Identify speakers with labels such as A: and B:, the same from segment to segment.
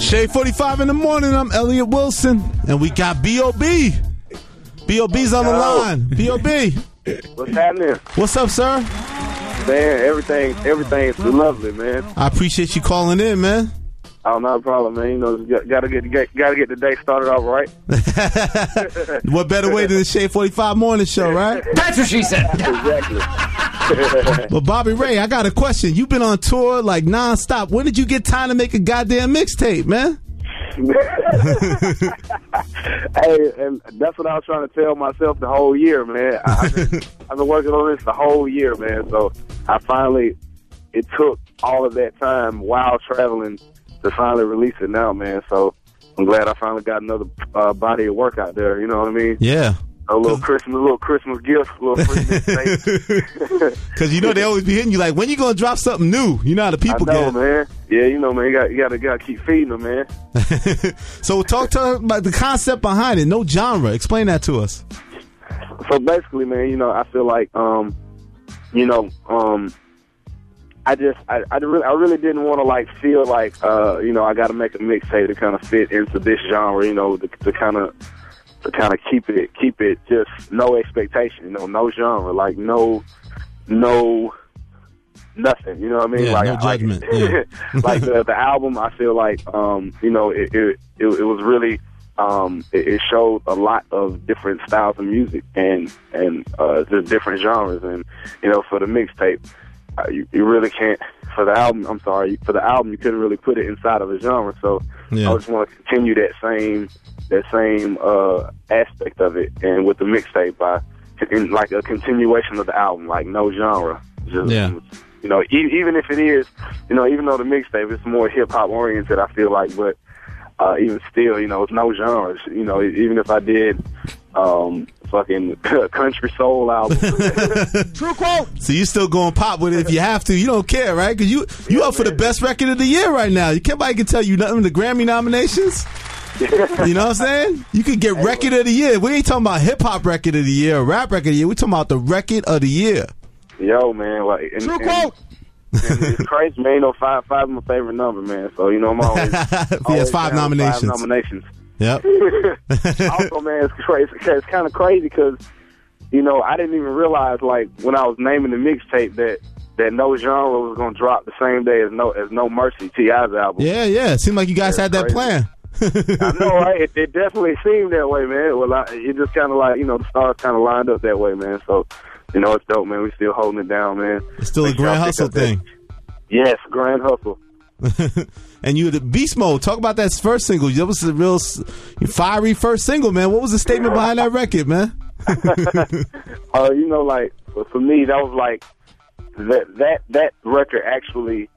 A: Shade 45 in the morning. I'm Elliot Wilson, and we got B.O.B. B.O.B.'s on the line. B.O.B.
B: What's happening?
A: What's up, sir?
B: Man, everything's lovely, man.
A: I appreciate you calling in, man.
B: Oh, not a problem, man. You know, gotta get the day started off right.
A: What better way than the Shade 45 morning show, right?
C: That's what she said.
B: Exactly.
A: But Bobby Ray, I got a question. You've been on tour like nonstop. When did you get time to make a goddamn mixtape, man?
B: Hey, and that's what I was trying to tell myself the whole year, man. I've been working on this the whole year, man. So it took all of that time while traveling to finally release it now, man. So I'm glad I finally got another body of work out there. You know what I mean?
A: Yeah.
B: A little Christmas gift, a little free mixtape.
A: Because you know they always be hitting you like, when you gonna drop something new? You know how the people
B: I know,
A: get.
B: Man. Yeah, you know, man. You gotta keep feeding them, man.
A: So talk to her about the concept behind it. No genre. Explain that to us.
B: So basically, man, you know, I feel like, I really didn't want to like feel like, I got to make a mixtape to kind of fit into this genre, you know, to kind of keep it just no expectation, you know, no genre, like no nothing, you know what I mean?
A: Yeah,
B: like
A: no judgment.
B: Like the album, I feel like, it was really, it showed a lot of different styles of music and just different genres, and you know, for the mixtape, you really can't. For the album, you couldn't really put it inside of a genre. So I just want to continue that same aspect of it, and with the mixtape, like a continuation of the album, like no genre. Just, you know, even if it is, you know, even though the mixtape is more hip hop oriented, I feel like, but even still, you know, it's no genres. You know, even if I did fucking country soul album.
C: True quote.
A: So you still going pop with it if you have to. You don't care, right? Because you up for the best record of the year right now. Nobody can tell you nothing. The Grammy nominations. You know what I'm saying? You could get record of the year. We ain't talking about hip hop record of the year or rap record of the year. We talking about the record of the year.
B: Yo, man. Like,
C: True quote.
B: And it's crazy, man. You know, five is my favorite number, man. So, you know, I'm always
A: it's 5 nominations.
B: 5 nominations.
A: Yep.
B: Also, man, it's crazy. It's kind of crazy because, you know, I didn't even realize, like, when I was naming the mixtape that No Genre was going to drop the same day as No Mercy, T.I.'s album.
A: Yeah. It seemed like you guys had that plan.
B: I know, right? It definitely seemed that way, man. Well, it just kind of like, you know, the stars kind of lined up that way, man. So, you know, it's dope, man. We still holding it down, man.
A: It's still a Grand Hustle thing.
B: Yes, Grand Hustle.
A: And you the Beast Mode. Talk about that first single. That was a real fiery first single, man. What was the statement behind that record, man?
B: You know, like, for me, that was like that record actually.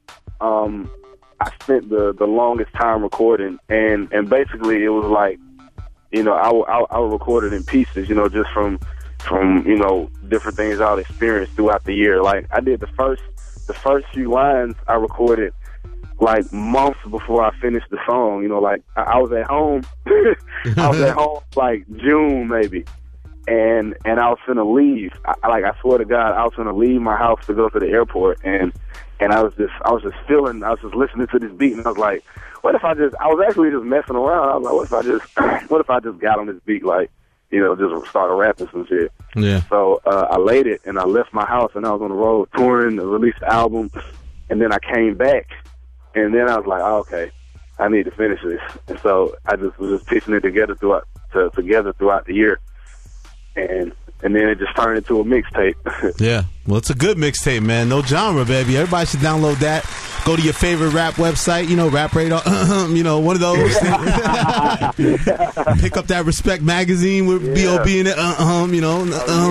B: I spent the longest time recording, and basically it was like, you know, I record it in pieces, you know, just from you know, different things I'll experience throughout the year. Like, I did the first few lines I recorded like months before I finished the song. You know, like I was at home. I was at home like June maybe, and I was finna leave. I swear to God, I was finna leave my house to go to the airport, and I was just listening to this beat, and I was like, I was actually just messing around. I was like, what if I just got on this beat, like, you know, just started rapping some shit.
A: Yeah.
B: So I laid it, and I left my house, and I was on the road touring to release the album, and then I came back, and then I was like, oh, okay, I need to finish this. And so I just was piecing it together throughout the year, and then it just turned into a mixtape.
A: Yeah. Well, it's a good mixtape, man. No genre, baby. Everybody should download that. Go to your favorite rap website, you know, Rap Radar, you know, one of those. Pick up that Respect magazine with B.O.B. in it, you know.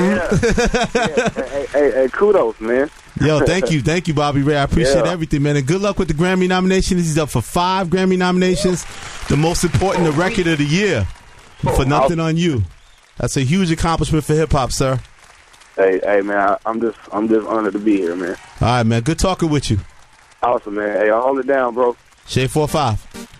B: Hey, kudos, man.
A: Yo, thank you, Bobby Ray. I appreciate everything, man. And good luck with the Grammy nominations. He's up for 5 Grammy nominations. The most important, the record of the year. For Nothing on You. That's a huge accomplishment for hip hop, sir.
B: Hey, man, I'm just honored to be here, man.
A: All right, man. Good talking with you.
B: Awesome, man. Hey, I'll hold it down, bro.
A: Shade 45.